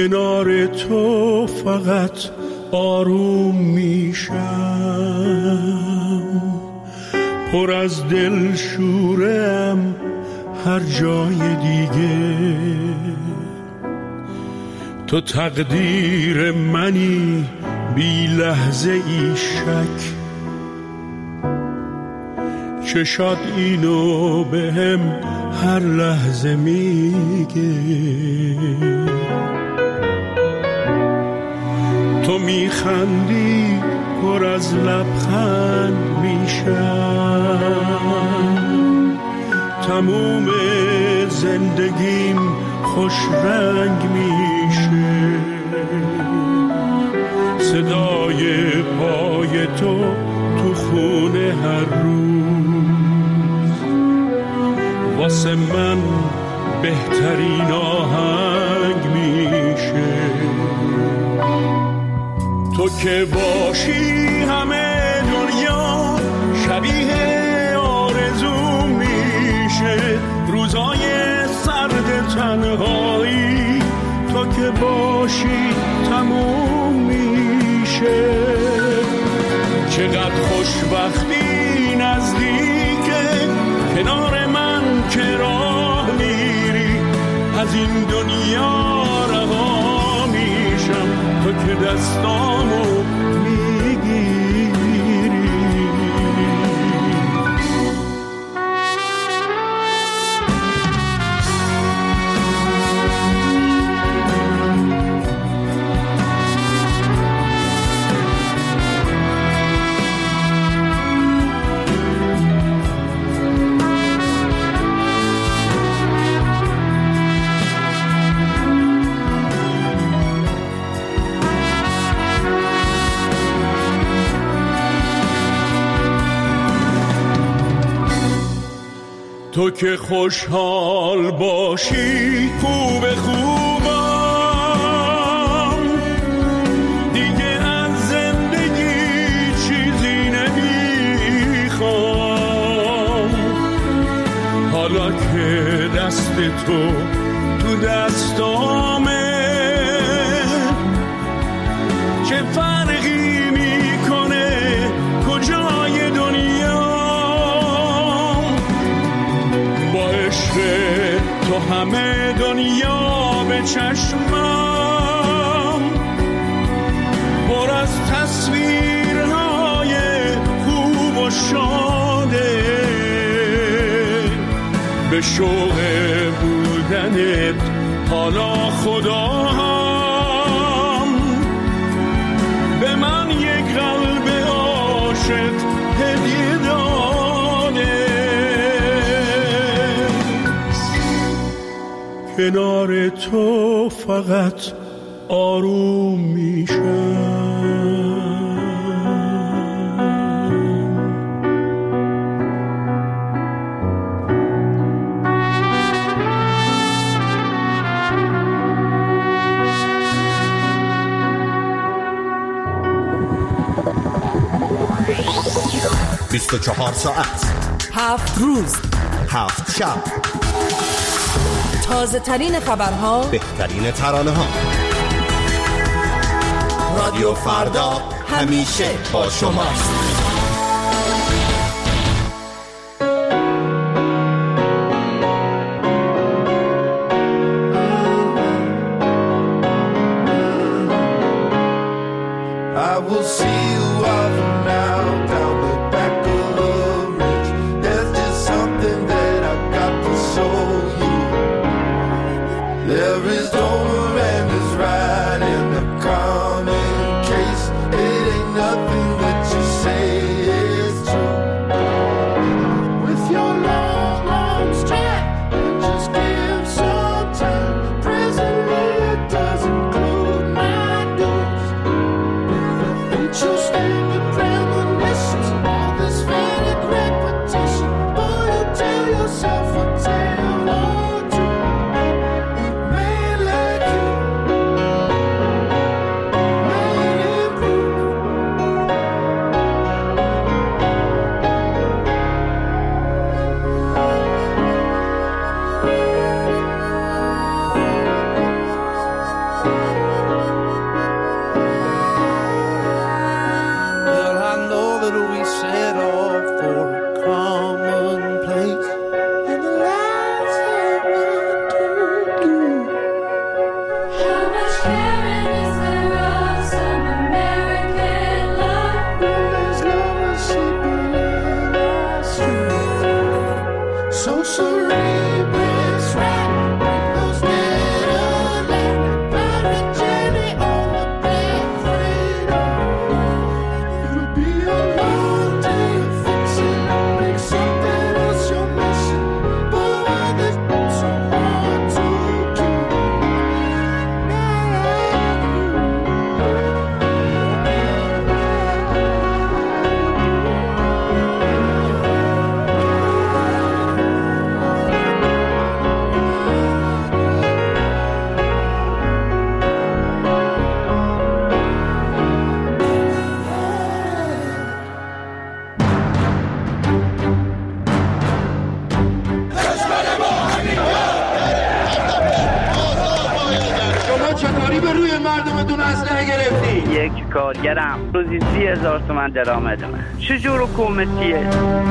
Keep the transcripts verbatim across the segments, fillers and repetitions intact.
کنار تو فقط آروم میشم، پر از دل شورم هر جای دیگه. تو تقدیر منی بی لحظه ای شک، چشات اینو به هم هر لحظه میگه. تو میخندی پر از لبخند میشم، تموم زندگیم خوش رنگ میشه. صدای پای تو تو خونه هر روز واسه من بهترین آهنگ میشه. تو که باشی همه دنیا شبیه آرزو میشه. روزای سرد تنهایی تو که باشی تموم میشه. چقدر خوشبختی نزدیکه کنار من که راه میری. از این دنیا رها میشم تو که دستامو میگیری. تو که خوشحال باشی خوب خوبم، دیگه از زندگی چیزی نمیخوام. حالا که دست تو تو دستامه چه فرقی میکنه کجای دنیا. تو همه دنیا به چشمم پر از تصویرهای خوب و شاده. به شوق بودنت حالا خدا هم به من یک قلب عاشق هدیه داده. کنار تو فقط آروم میشم. بیست و چهار ساعت، هفت روز، هفت شب، تازه ترین خبرها، بهترین ترانه ها. رادیو فردا همیشه با شماست. I will see you off now down the back of the ridge. There's just something that I got to show you. There is over and is right in the common case. It ain't nothing that you say is true. With your long, long strap, just give some time. Presently it does include my dues. Don't you stay اسلحه گرفتی؟ یک کارگرم روزی سی هزار تومن درآمد من. چجور حکومتیه؟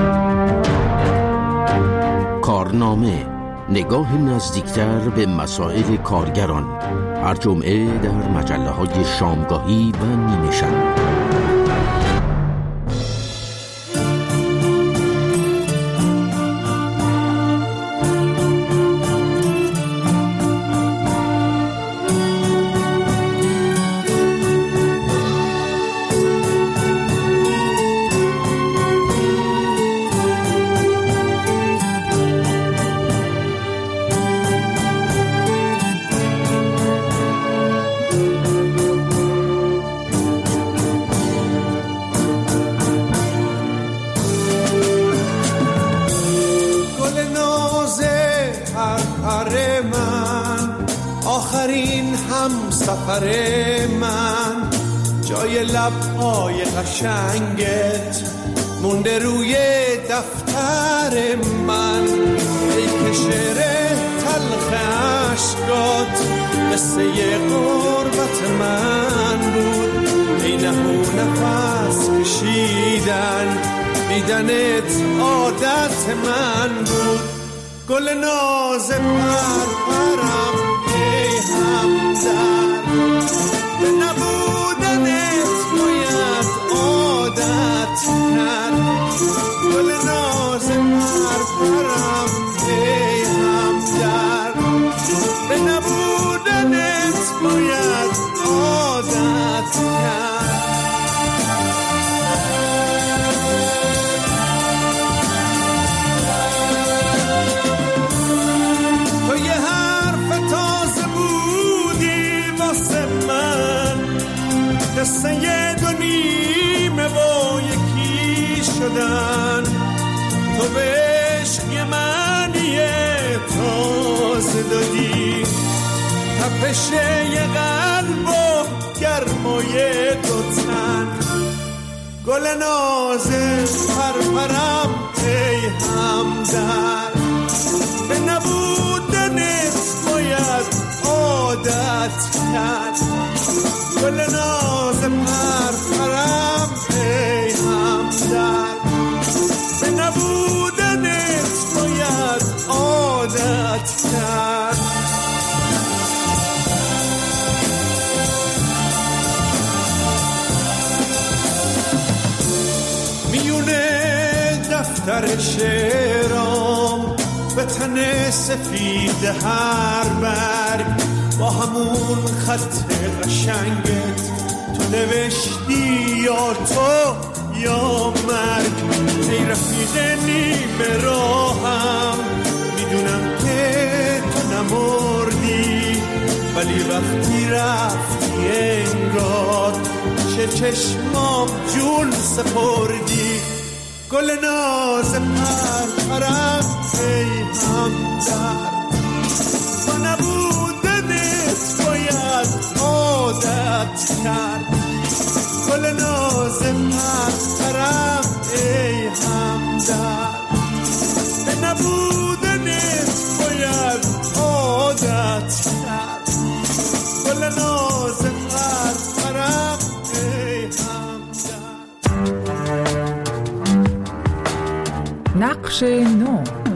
کارنامه، نگاه نزدیکتر به مسائل کارگران، هر جمعه در مجله های شامگاهی و نیمه شب. سفر من جای لب‌های قشنگت مونده روی دفتر من، ای که شعر تلخ عشقات قصه غربت من بود، ای نهو نفس کشیدن دیدنت عادت من بود. گل ناز پرپرم ای همدم، به نبودنت باید عادت کرد. گل ناز پرپرم ای همدم، به نبودنت باید عادت کرد. تو یه حرف تازه بودی واسه من، قصه دو نیمه با یکی شدن. تو به عشق یه معنی تازه دادی، تپش یه قلب و گرمای دو تن. گل نازه پرپرم ای همدم، به نبودنت باید عادت کرد. گل ناز پرپرم ای همدم، به نبودنت باید عادت کرد. میونه دفتر شعرام به تن سفید هر برگ، با همون خط قشنگت تو نوشتی یا تو یا مرگ. ای رفیق نیمه راهم، میدونم که تو نمردی، ولی وقتی رفتی انگار چه چشمام جون سپردی. گل ناز پرپرم ای همدم، با نبودنت باید عادت کرد. گل ناز پرپرم ای همدم، به نبودنت باید عادت کرد. گل ناز پرپرم ای همدم. نقش نو.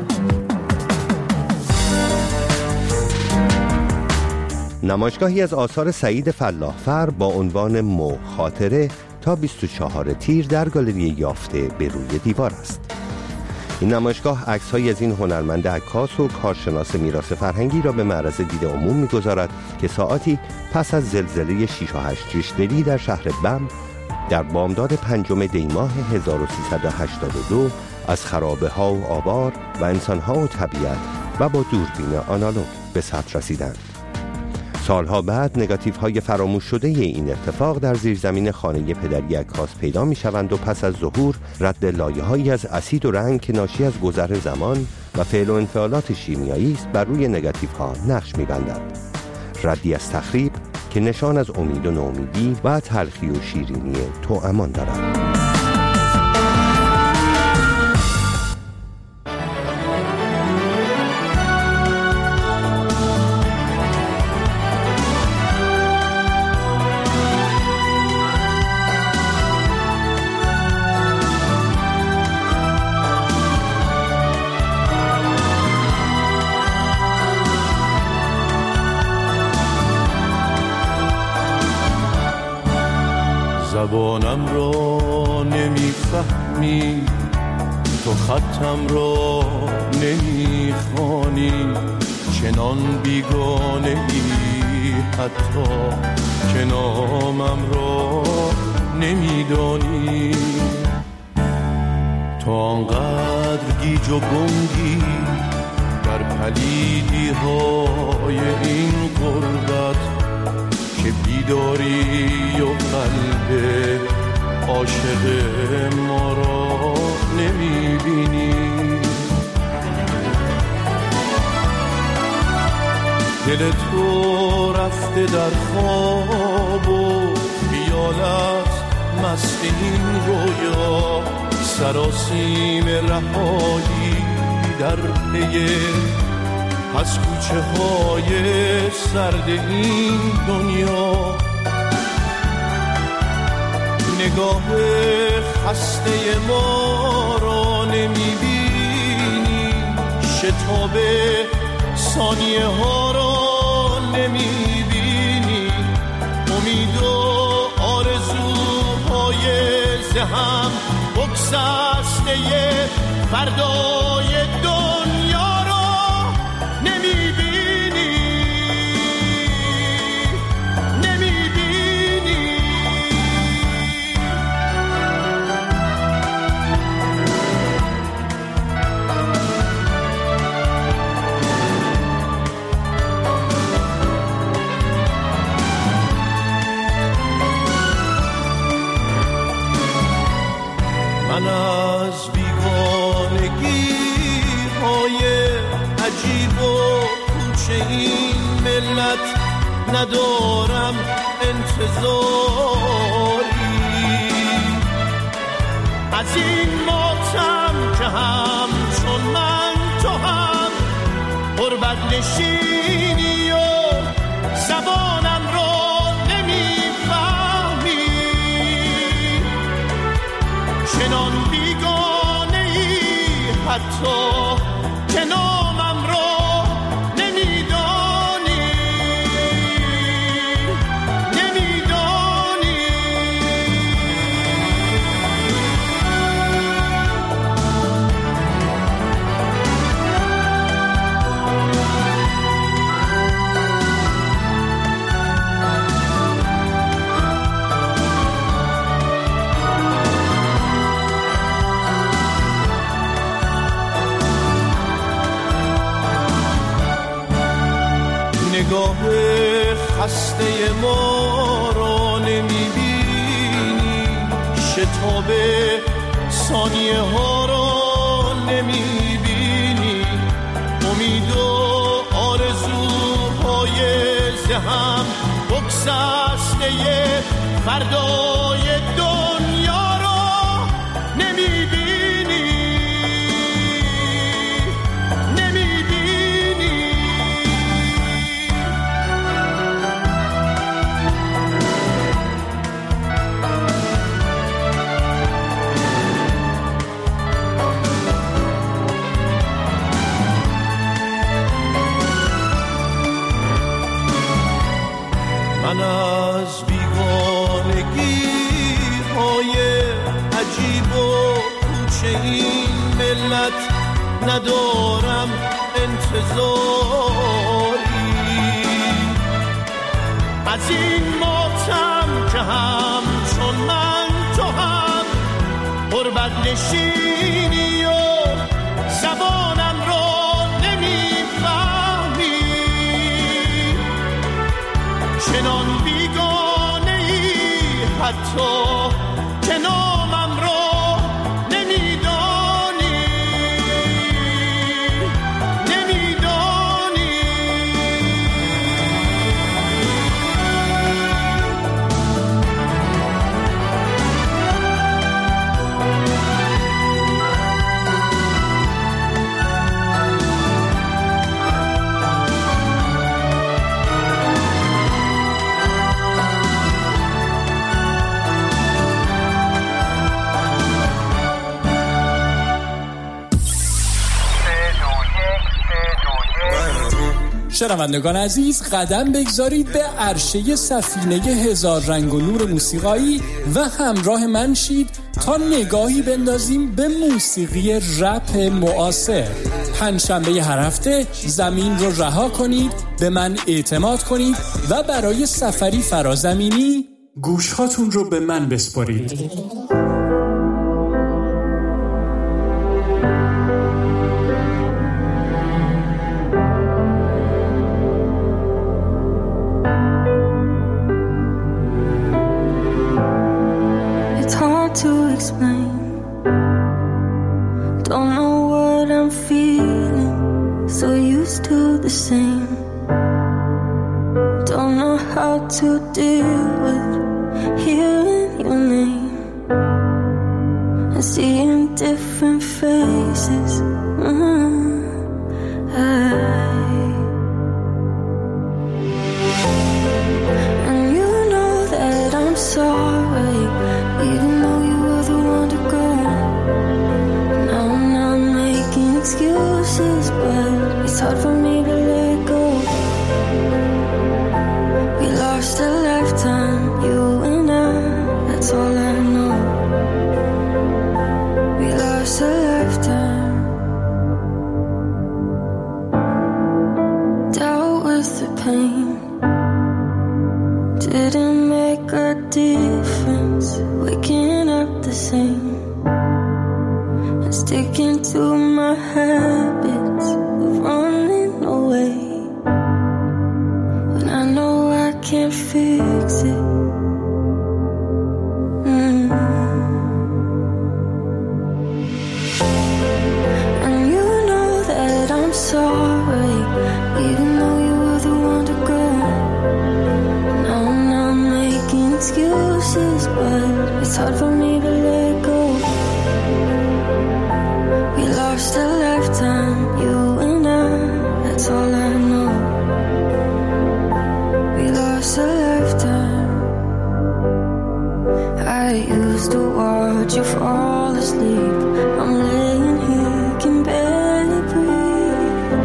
نمایشگاهی از آثار سعید فلاحفر با عنوان مخاطره تا بیست و چهارم تیر در گالری یافته به روی دیوار است. این نمایشگاه عکس‌هایی از این هنرمند عکاس و کارشناس میراث فرهنگی را به معرض دید عموم می‌گذارد که ساعاتی پس از زلزله شش و هشت ریشتری در شهر بم در بامداد پنجم دی ماه هزار و سیصد و هشتاد و دو از خرابه‌ها و آوار و انسان‌ها و طبیعت و با دوربین آنالوگ به ثبت رسیدند. سالها بعد نگاتیوهای فراموش شده این اتفاق در زیرزمین خانه پدری عکاس پیدا می شوند و پس از ظهور رد لایه‌هایی از اسید و رنگ که ناشی از گذر زمان و فعل و انفعالات شیمیایی است بر روی نگاتیوها نقش می بندند. ردی از تخریب که نشان از امید و نومیدی و تلخی و شیرینی توامان دارد. زبانم را نمیفهمی، تو خطم را نمیخوانی، چنان بیگانه ای حتی که نامم را نمیدانی. تو آنقدر گیج و گنگی در پلیدی های این غربت که بیداری و قلب عاشق ما را نمیبینی. دل تو رفته در خواب و خیالت مست این رویا، سراسیم رهایی در پی از کوچه های سرد این دنیا. نگاه خسته ما را نمیبینی، شتاب ثانیه ها را نمیبینی، امید و آرزوهای ذهن بگسسته فردای دنیا را نمیبینی، نمیبینی. من از بیگانگی های عجیب و کوچه این ملت ندارم انتظاری، از این ماتم که هم چون من تو هم غربت نشینی و زبانم را نمیفهمی، چنان بیگانه ای حتی که نامم را نمیدانی، نمیدانی. نگاه خسته ما را نمیبینی، شتاب ثانیه ها را نمیبینی، امید و آرزوهای ذهن بگسسته فردای دنیا را نمیبینی، نمیبینی. من از بیگانگی های عجیب و کوچه این ملت ندارم انتظاری، از این ماتم که هم چون من تو هم غربت نشینی و زبانم را نمیفهمی، چنان بیگانه ای حتی که نامم را نمیدانی، نمیدانی. شنوندگان عزیز، قدم بگذارید به عرشه سفینه هزار رنگ و نور موسیقایی و همراه من شید تا نگاهی بندازیم به موسیقی رپ معاصر. پنجشنبه هر هفته زمین رو رها کنید، به من اعتماد کنید و برای سفری فرازمینی گوشهاتون رو به من بسپارید. To explain, don't know what I'm feeling, so used to the same. Don't know how to deal with hearing your name and seeing different faces. Mm-hmm. I, and you know that I'm sorry, even though you were the one to go. Now I'm not making excuses, but it's hard for me to let go. We lost a lifetime, you and I, that's all I know. We lost a lifetime. Dealt with the pain, didn't make a difference. Waking up the same and sticking to my habits of running away when I know I can't fix it. Mm. And you know that I'm sorry, even though you were the one to go. Now I'm not making excuses, but it's hard for me to let go. We lost a lifetime, you and I, that's all I know. We lost a lifetime. I used to watch you fall asleep. I'm laying here, can barely breathe.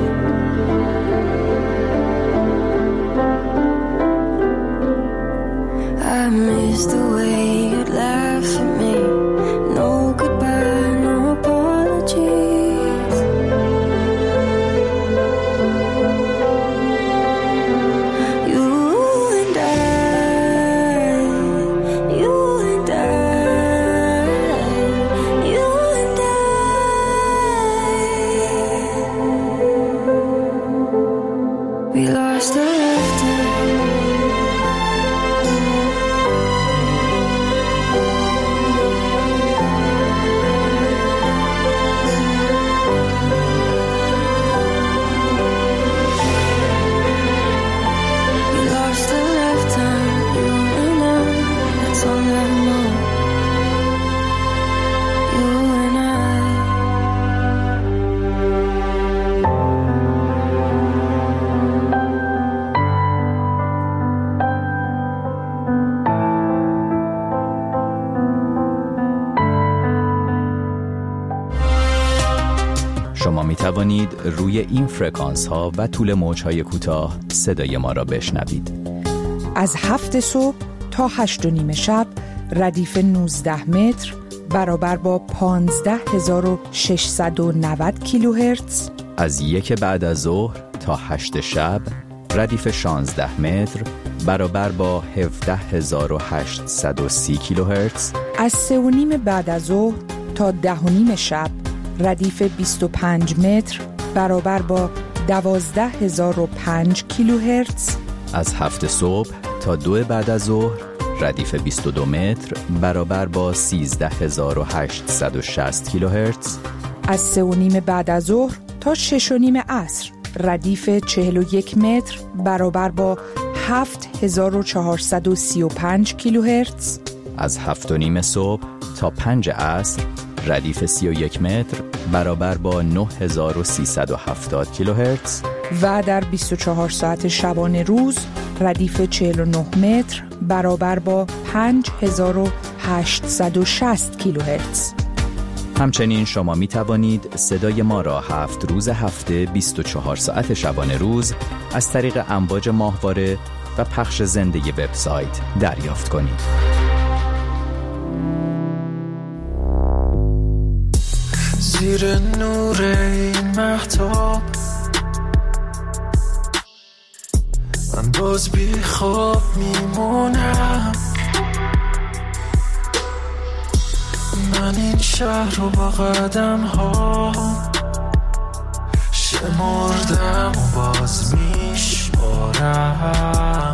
I miss the way you'd laugh at me. No goodbye, no apologies. You and I, you and I, you and I. We lost a lifetime. شما می توانید روی این فرکانس ها و طول موج های کوتاه صدای ما را بشنوید. از هفت صبح تا هشت و نیم شب ردیف نوزده متر برابر با پانزده هزار و ششصد و نود کیلوهرتز. از یک بعد از ظهر تا هشت شب ردیف شانزده متر برابر با هفده هزار و هشتصد و سی کیلوهرتز. از سه و نیم بعد از ظهر تا ده و نیم شب ردیف بیست و پنج متر برابر با دوازده هزار و پنج کیلوهرتز. از هفت صبح تا دو بعد از ظهر ردیف بیست و دو متر برابر با سیزده هزار و هشتصد و شصت کیلوهرتز. از سه و نیم بعد از ظهر تا شش و نیم عصر ردیف چهل و یک متر برابر با هفت هزار و چهارصد و سی و پنج کیلوهرتز. از هفت و نیم صبح تا پنج عصر ردیف سی و یک متر برابر با نه هزار و سیصد و هفتاد کیلوهرتز. و در بیست و چهار ساعت شبانه روز ردیف چهل و نه متر برابر با پنج هزار و هشتصد و شصت کیلوهرتز. همچنین شما می توانید صدای ما را هفت روز هفته بیست و چهار ساعت شبانه روز از طریق امواج ماهواره و پخش زنده وبسایت دریافت کنید. زیر نور این مهتاب من باز بی خواب میمونم، من این شهر رو با قدم ها شمردم و باز میشمارم،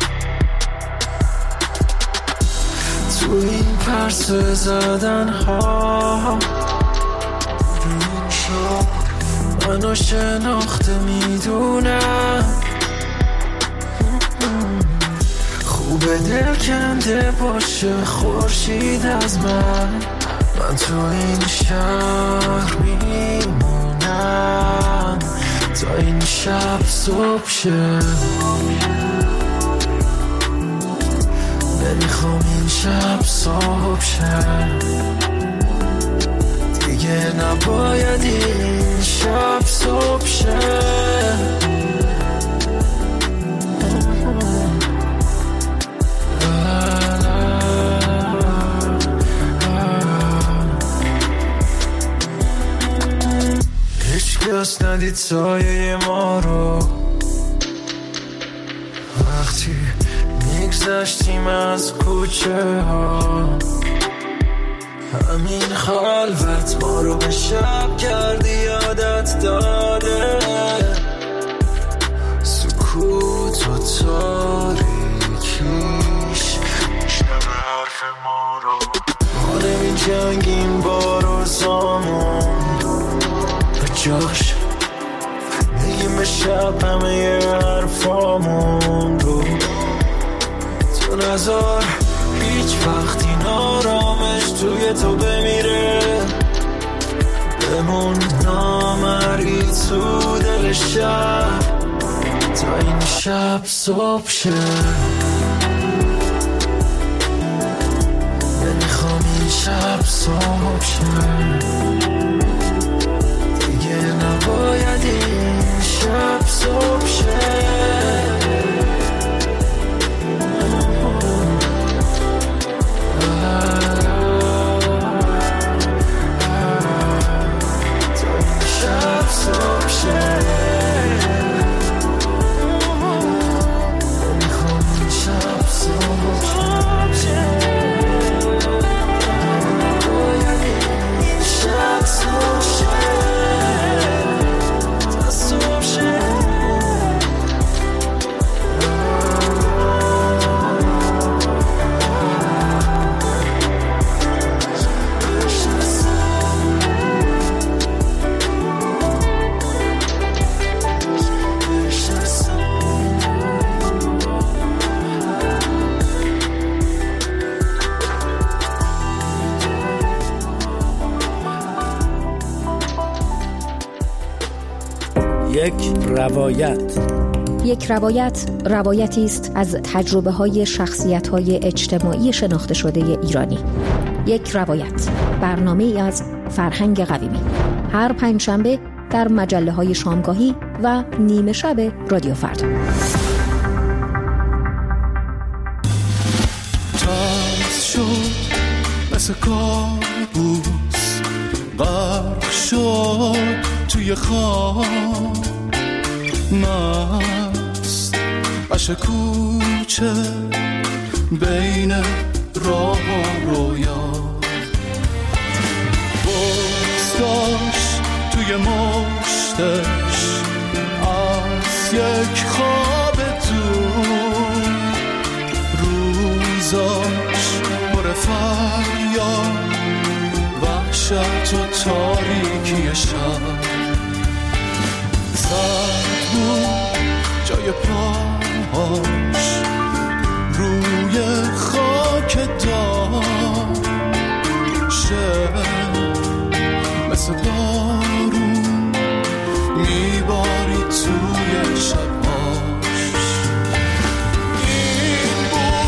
تو این پرسه زدن ها این شد منو شناخته میدونم، خوبه دل کنده باشه خورشید از من، من تو این شهر میمونم تا این شب صبح شه، نمیخوام این شب صبح شه، دیگه نباید این شب صبح شه. هیچ ندید سایه ما رو وقتی میگذشتیم از کوچه ها، همین خلوت ما رو به شب کردی یادت داده، سکوت و تاریکیش میشنم حرف ما رو، ما نمی جنگیم با روزامون جاش میگیم به شب همه حرفامون رو، تو نذار هیچ وقتی نارامش توی تو بمیره، بمون نامری تو دل شب تا این شب صبح شه، نمیخوام این شب صبح شه، نباید این شب صبح شه. تا این شب صبح شه، نمیخوام این شب صبح شه، نباید این شب صبح شه. یک روایت یک روایت روایتی است از تجربه های شخصیت های اجتماعی شناخته شده ایرانی. یک روایت، برنامه ای از فرهنگ قویمی، هر پنجشنبه در مجله های شامگاهی و نیمه شب رادیو فردا. تاز شد مثل کابوس، غرق شد توی خواب، مست عشق کوچه بین راه و رویا، بازداشت توی مشتش از یک خواب دور، روزاش پر فریاد وحشت و تاریکی شب، زد بود جای پاهاش روی خاک دار، شب مثل بارون میباری توی شباش، این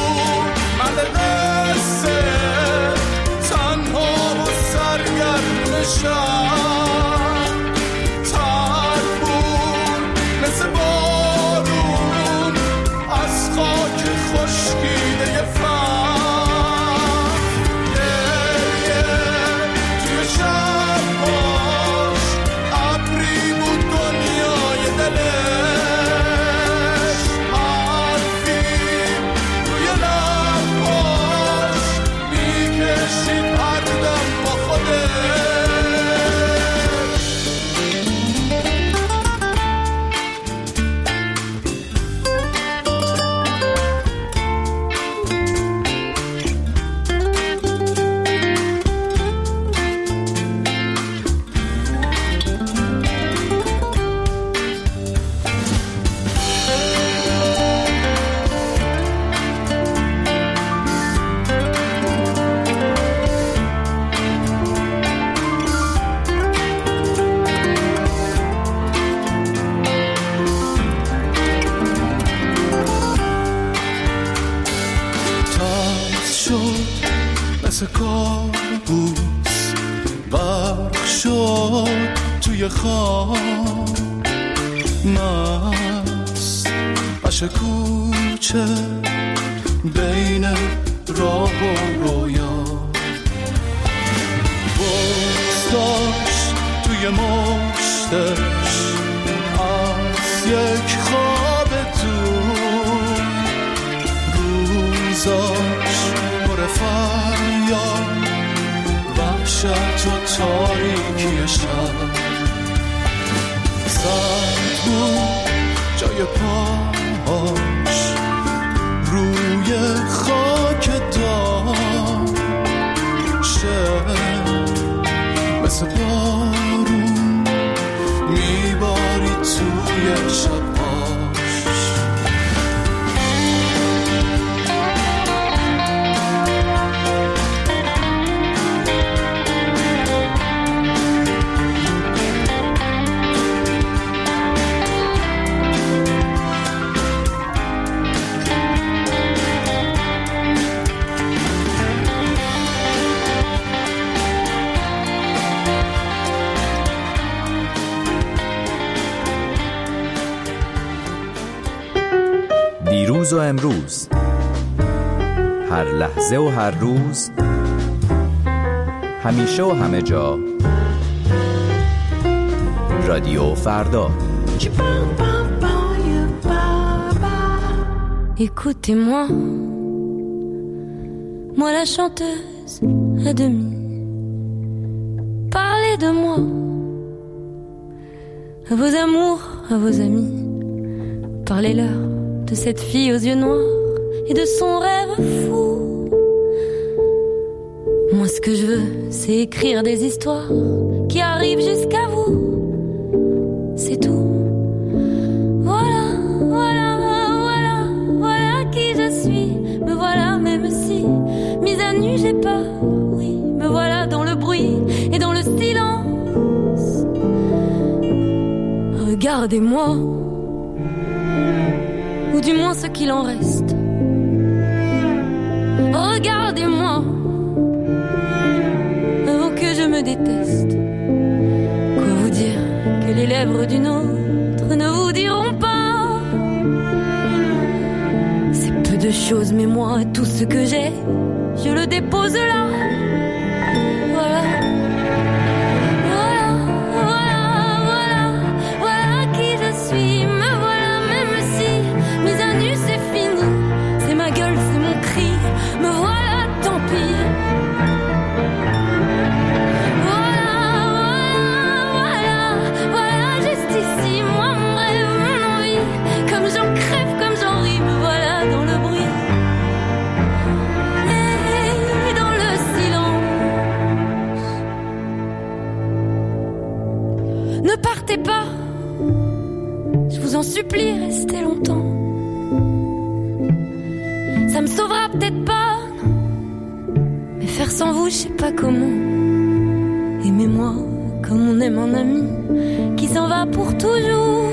بود من قصه تنها و سرگرم شب تر بود مثل بارون از خاک خشکیده فهم گریه توی شباش ابری بود دنیای دلش حرفی روی لباش میکشید هر دم با خودش. مثل کابوس غرق شد توی خواب مست عشق کوچه بین راه و رویا بغض داشت توی مشتش از یک خواب دور روزاش پر فریاد وحشت و تاریکی شب سرد بود جای پاهاش روی خاک دار شب مثل بارون میباری توی شباش. دیروز و امروز، هر لحظه و هر روز، همیشه و همه جا، رادیو فردا. Écoutez-moi, moi la chanteuse à demi. Parlez de moi, à vos amours, à vos amis. Parlez-leur de cette fille aux yeux noirs et de son rêve fou. Moi ce que je veux, c'est écrire des histoires qui arrivent jusqu'à vous. C'est tout. Voilà, voilà, voilà, voilà qui je suis. Me voilà même si, mise à nu j'ai peur. Oui, me voilà dans le bruit et dans le silence. Regardez-moi, ou du moins ce qu'il en reste. Regardez-moi, avant que je me déteste. Quoi vous dire que les lèvres d'une autre ne vous diront pas. C'est peu de choses, mais moi, tout ce que j'ai, je le dépose là. Voilà. Voilà, voilà, voilà, voilà qui je suis. Me voilà même si, mise à nu c'est fini. C'est ma gueule, c'est mon cri. Me voilà, tant pis. Voilà, voilà, voilà, voilà, juste ici. Moi, mon rêve, mon envie. Comme j'en crève, comme j'en ris. Me voilà dans le bruit et dans le silence. Ne partez pas, je vous en supplie, restez longtemps. Ça me sauvera peut-être pas, non. Mais faire sans vous, je sais pas comment. Aimez-moi comme on aime un ami qui s'en va pour toujours.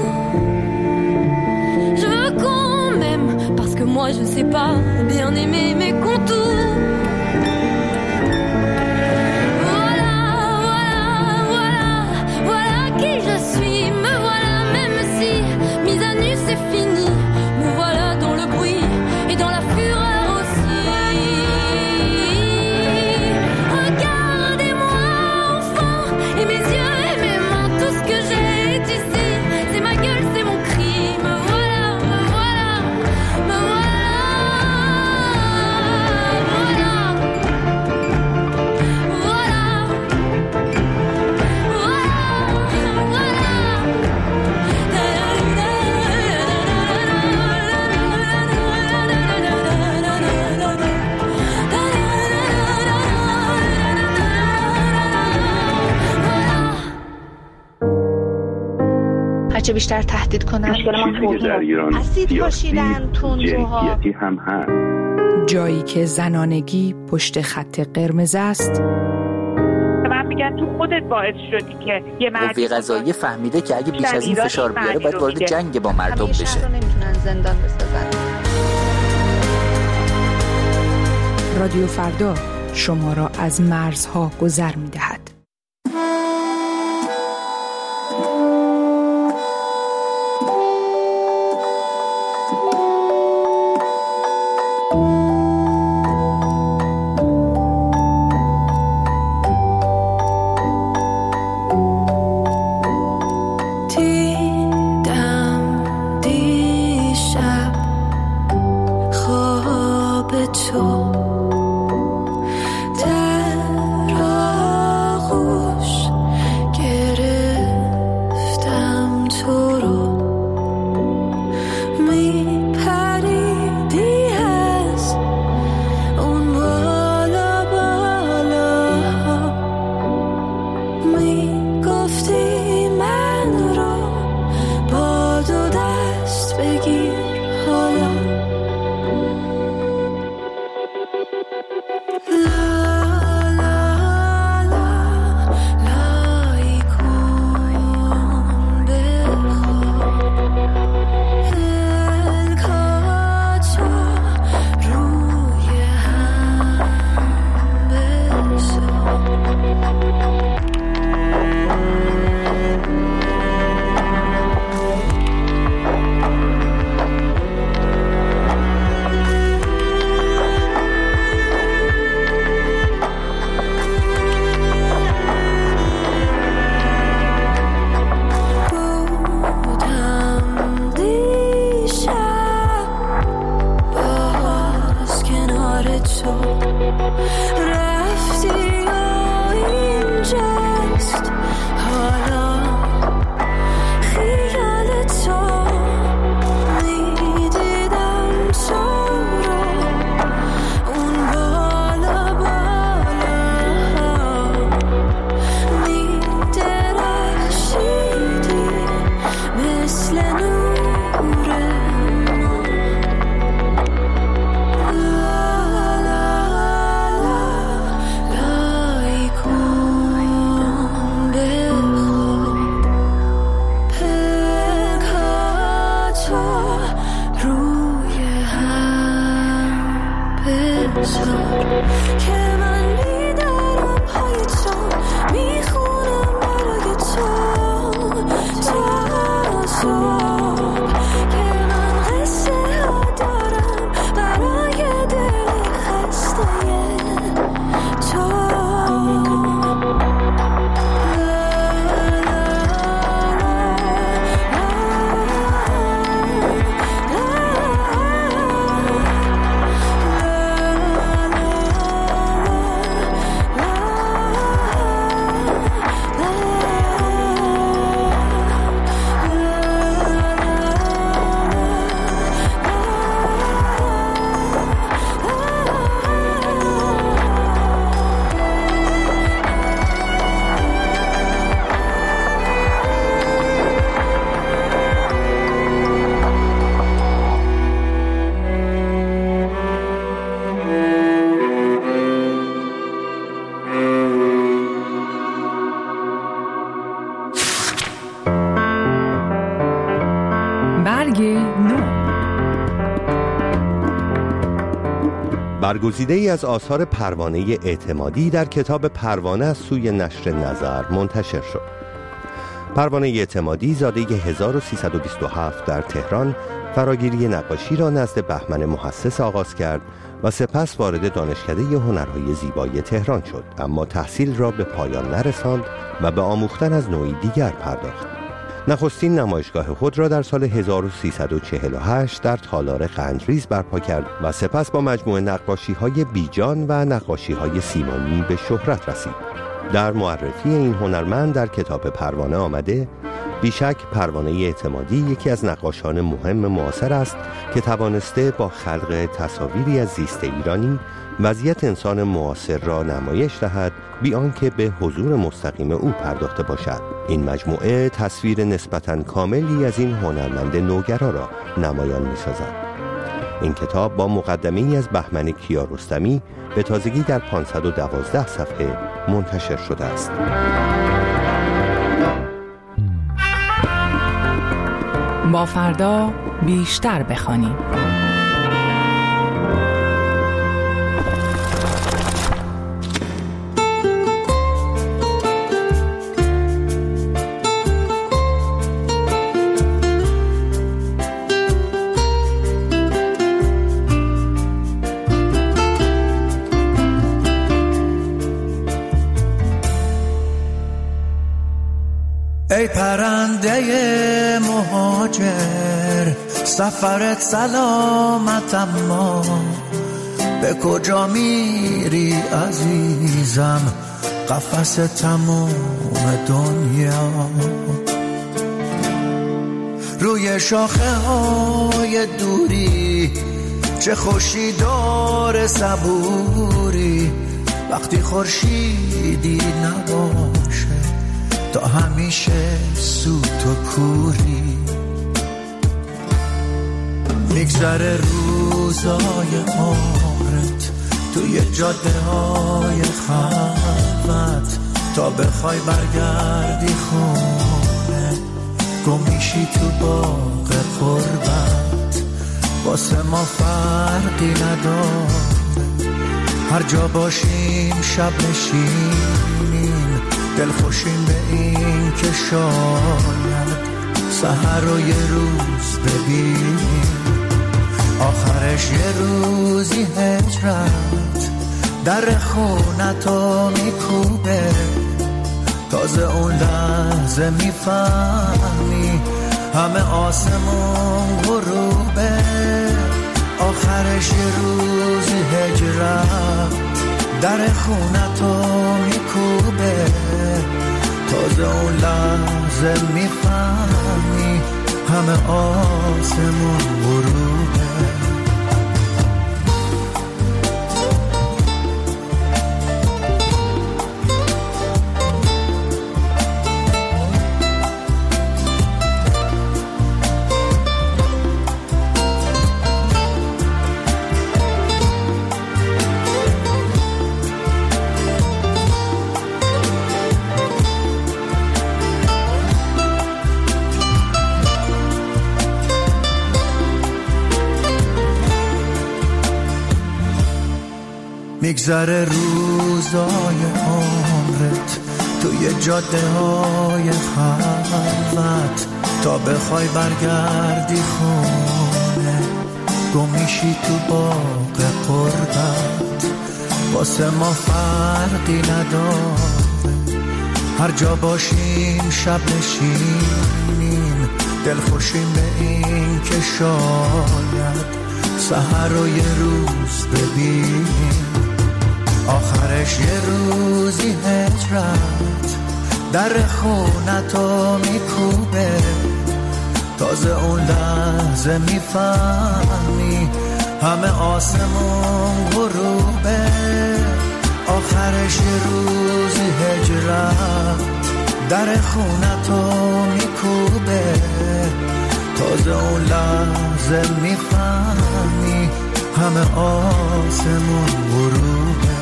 Je veux qu'on m'aime, parce que moi je sais pas bien aimer mes contours. Voilà, voilà, هرچه بیشتر تهدید کنن. مشکل ما توهین اسید پاشیدن تندروها هم هست. جایی که زنانگی پشت خط قرمز است. من میگن تو خودت باعث شدی که یه مرد قوه قضاییه فهمیده که اگه بیش از این فشار بیاره باید وارد جنگ با مردم بشه. همیشه رو نمیتونن زندان بسازن. رادیو فردا شما را از مرزها گذر می‌دهد. برگزیده ای از آثار پروانه اعتمادی در کتاب پروانه از سوی نشر نظر منتشر شد. پروانه اعتمادی زاده هزار و سیصد و بیست و هفت در تهران فراگیری نقاشی را نزد بهمن محسس آغاز کرد و سپس وارد دانشکده هنرهای زیبای تهران شد، اما تحصیل را به پایان نرساند و به آموختن از نوعی دیگر پرداخت. نخستین نمایشگاه خود را در سال هزار و سیصد و چهل و هشت در تالار قندریز برپا کرد و سپس با مجموعه نقاشی‌های بیجان و نقاشی‌های سیمانی به شهرت رسید. در معرفی این هنرمند در کتاب پروانه آمده بیشک پروانه اعتمادی یکی از نقاشان مهم معاصر است که توانسته با خلق تصاویری از زیست ایرانی وضعیت انسان معاصر را نمایش دهد بی آنکه به حضور مستقیم او پرداخته باشد. این مجموعه تصویر نسبتاً کاملی از این هنرمند نوگرا را نمایان می‌سازد. این کتاب با مقدمه‌ای از بهمن کیارستمی به تازگی در پانصد و دوازده صفحه منتشر شده است. با فردا بیشتر بخوانیم. ای پرنده مهاجر سفرت سلامت، اما به کجا میری عزیزم؟ قفس تموم دنیا روی شاخه های دوری، چه خوشی داره صبوری وقتی خورشیدی نباشه، تا همیشه سوت و کوری. میگذره روزای عمرت توی جاده های خلوت، تا بخوای برگردی خونه گم میشی تو باغ قربت. واسه ما فرقی نداره هر جا باشیم، شب نشینیم دل خوشیم به این که شاید سحر رو یه روز ببینیم. آخرش یه روزی هجرت در خونتو میکوبه، تازه اون لحظه میفهمی همه آسمون غروبه. آخرش یه روزی هجرت در خونتو میکوبه، تازه اون لحظه میفهمی همه آسمون غروبه. میگذره روزای عمرت توی جاده های خلوت، تا بخوای برگردی خونه گم میشی تو باغ قربت. واسه ما فرقی نداره هر جا باشیم، شب نشینیم دل خوشیم به این که شاید سحر رو یه روز ببینیم. آخرش یه روزی هجرت در خونتو میکوبه، تازه اون لحظه میفهمی همه آسمون غروبه. آخرش یه روزی هجرت در خونتو میکوبه، تازه اون لحظه میفهمی همه آسمون غروبه.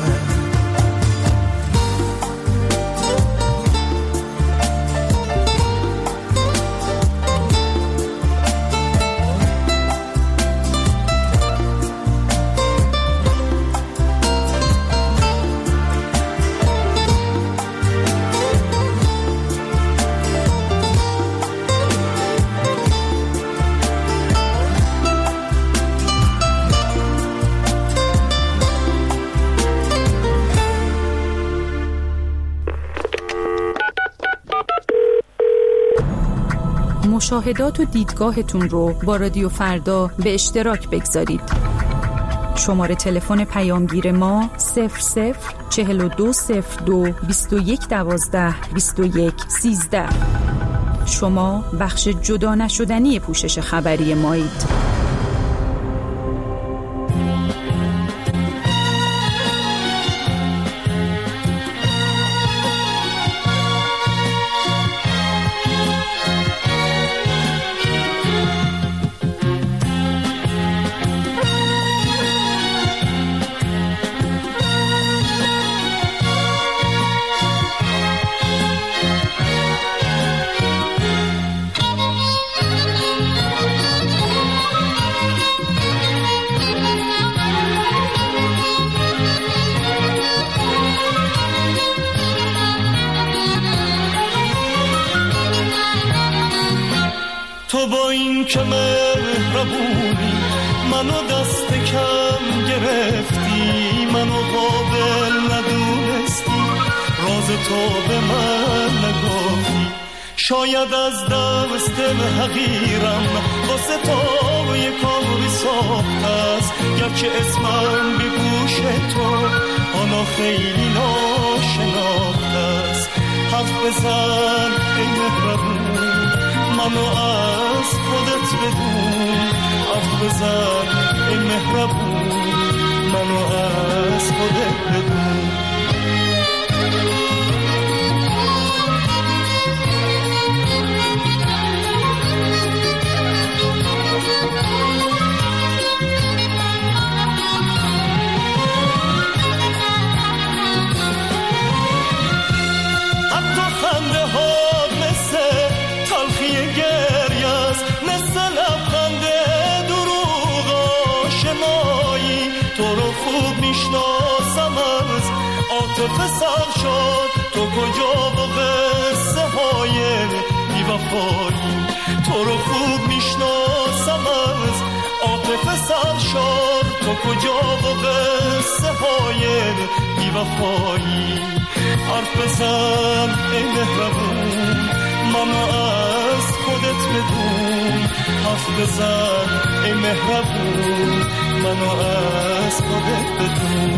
مشاهدات و دیدگاهتون رو با رادیو فردا به اشتراک بگذارید. شماره تلفن پیامگیر ما صفر صفر چهل و دو صفر دو بیست و یک دوازده بیست و یک سیزده. شما بخش جدا نشدنی پوشش خبری مایید. تو با این که مهربونی منو دست کم گرفتی، منو قابل ندونستی، راز تو به من نگفتی. شاید از دست حقیرم واسه تو یک کاری ساخت است، گرچه اسمم به گوش تو آنا خیلی ناشناخت است. حرف بزن ای مهربون، منو از خودت بدون. حرف بزن ای مهربون، منو از خودت بدون. عاطفه سر شد تو کجا و قصه های بی‌وفایی. تو رو خوب میشناسم از عاطفه سر شد تو کجا و قصه های بی‌وفایی. حرف بزن ای مهربون، منو از خودت بدون. حرف بزن ای مهربون، منو از خودت بدون.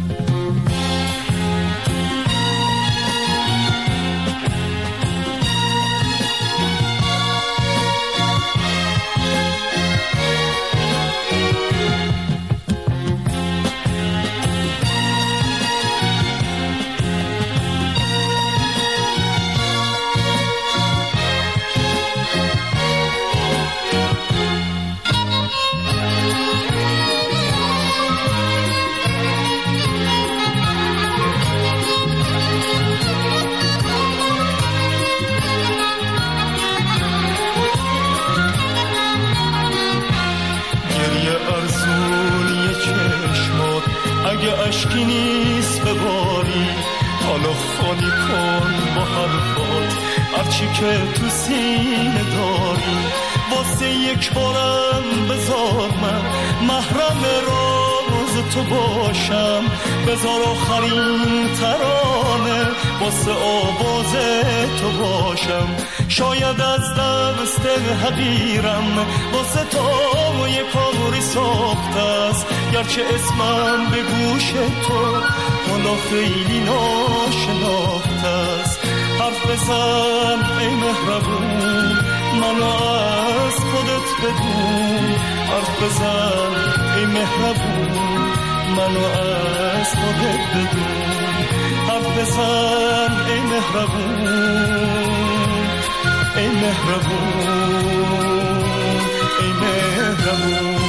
اشکی نیست بباری، حالا خالی کن با حرفات هرچی که تو سینه داری. واسه یک بارم بذار من محرم راز تو باشم، بذار آخرین ترانه واسه آواز تو باشم. شاید از دست حقیرم واسه تو یک کاری ساخت است، گرچه اسمم به گوش تو حالا خیلی ناشناخت است. حرف بزن ای مهربون، منو از خودت بدون. حرف بزن ای مهربون، منو از خودت بدون. حرف بزن ای مهربون، ای مهربون، ای مهربون.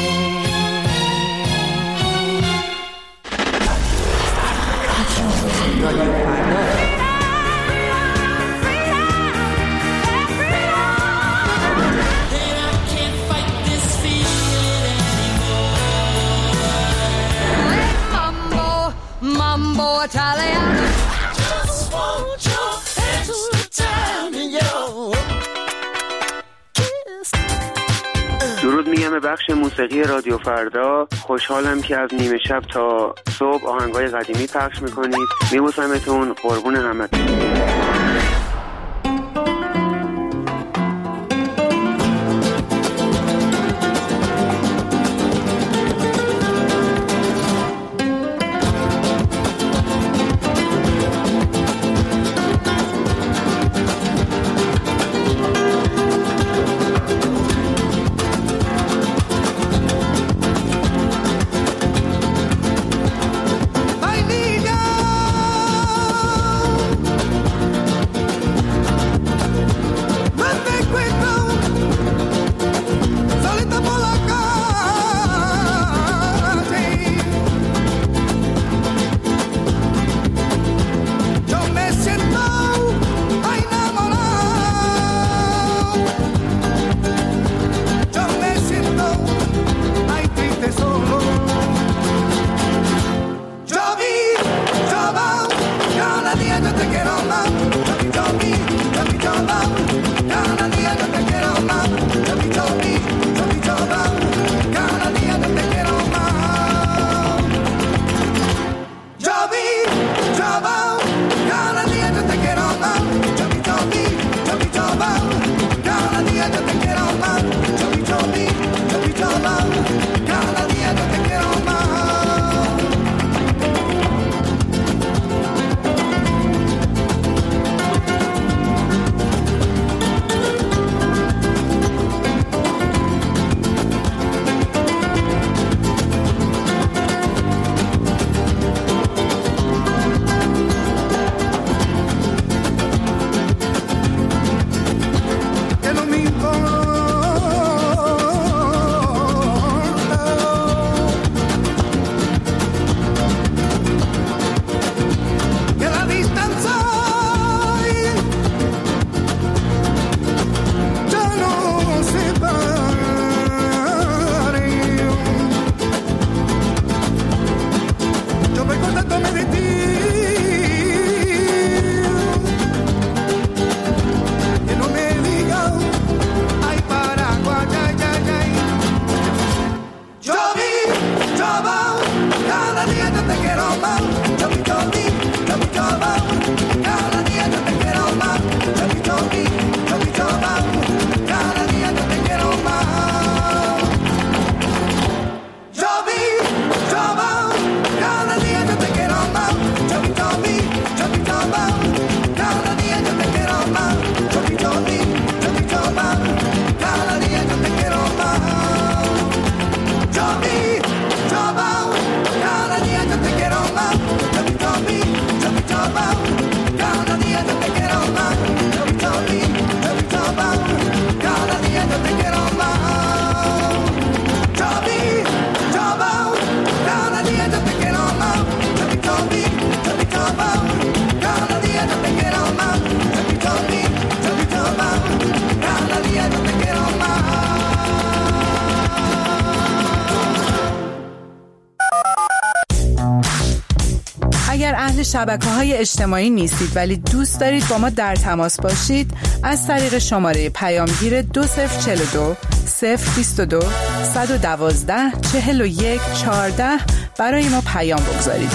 Mambo Italiano. Just want your extra time in your kiss. درود میگم به بخش موسیقی رادیو فردا. خوشحالم که از نیمه شب تا صبح آهنگای قدیمی پخش میکنید. میبوسمتون، قربون همتون. اگر اهل شبکه‌های اجتماعی نیستید ولی دوست دارید با ما در تماس باشید، از طریق شماره پیامگیر دو صفر چهل و دو صفر بیست و دو صد و دوازده چهل و یک چهارده برای ما پیام بگذارید.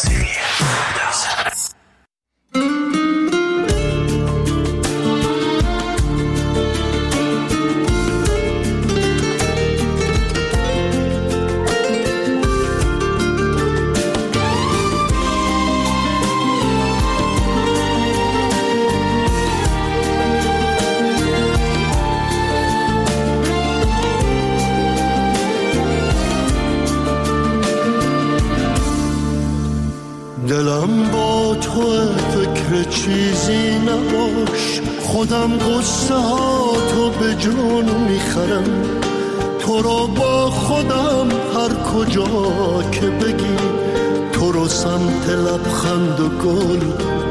دلم با تو فکر چیزی نباش، خودم قصه ها تو به جون میخرم، تو رو با خودم هر کجا که بگی، تو رو سمت لبخند و گل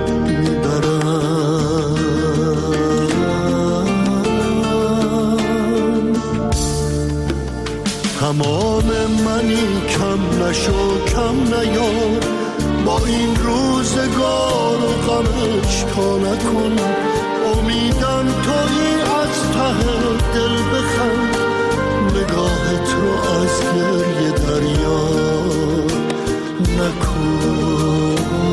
میبرم. تمام منی کم نشو کم نیار، با این روزگار و غمش تا نکن، امیدم تویی از ته دل بخند، نگاهت رو از گریه دریا نکن.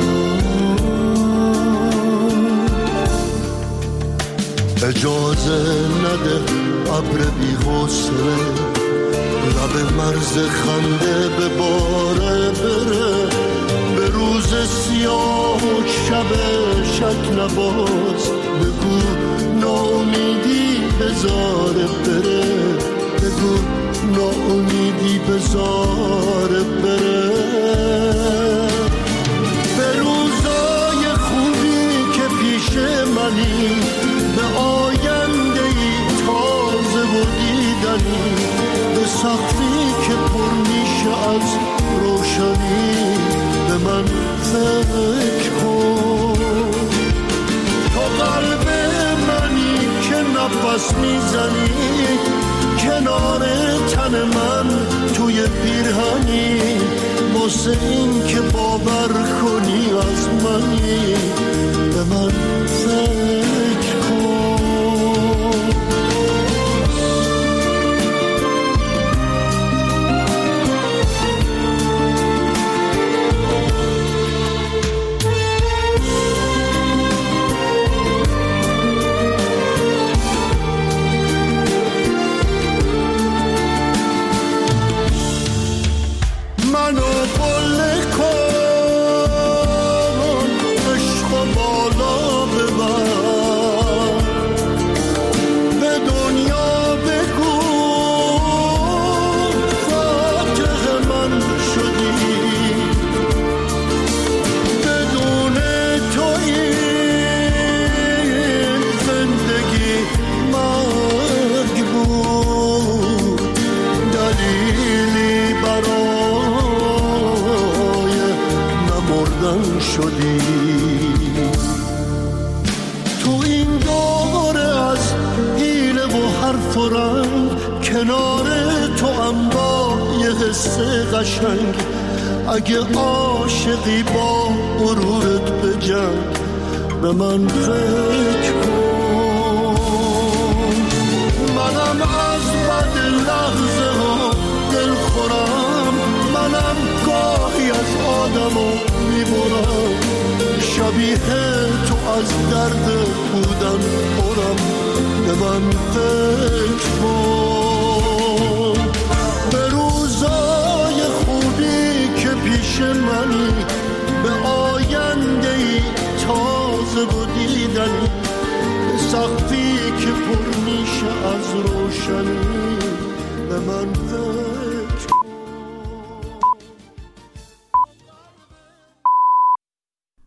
اجازه نده ابر بی حوصله لب مرز خنده به باره بره، به روز سیاه و شب شک نباز، بگو ناامیدی بذاره بره، بگو ناامیدی بذاره بره. به روزای خوبی که پیش منی، به آیندهی تازه و دیدنی، به سقفی که پر میشه از روشنی، به من فکر کن. تو قلب منی که نفس میزنی، کنار تن من توی پیرهنی، واسه این که باور کنی از منی، به من فکر کن. تو این دوره از حیله و حرف و رنگ، کنار تو هم با یه حس قشنگ، اگه عاشقی با غرورت بجنگ، به من فکر کن. منم از بد لحظه ها دل خورم، منم گاهی از آدمو میبرم، شبیه تو از درد بودن برم، به من فکر کن. به روزای خوبی که پیش منی، به آیندهی تازه و دیدنی، به سقفی که پر میشه از روشنی، به من فکر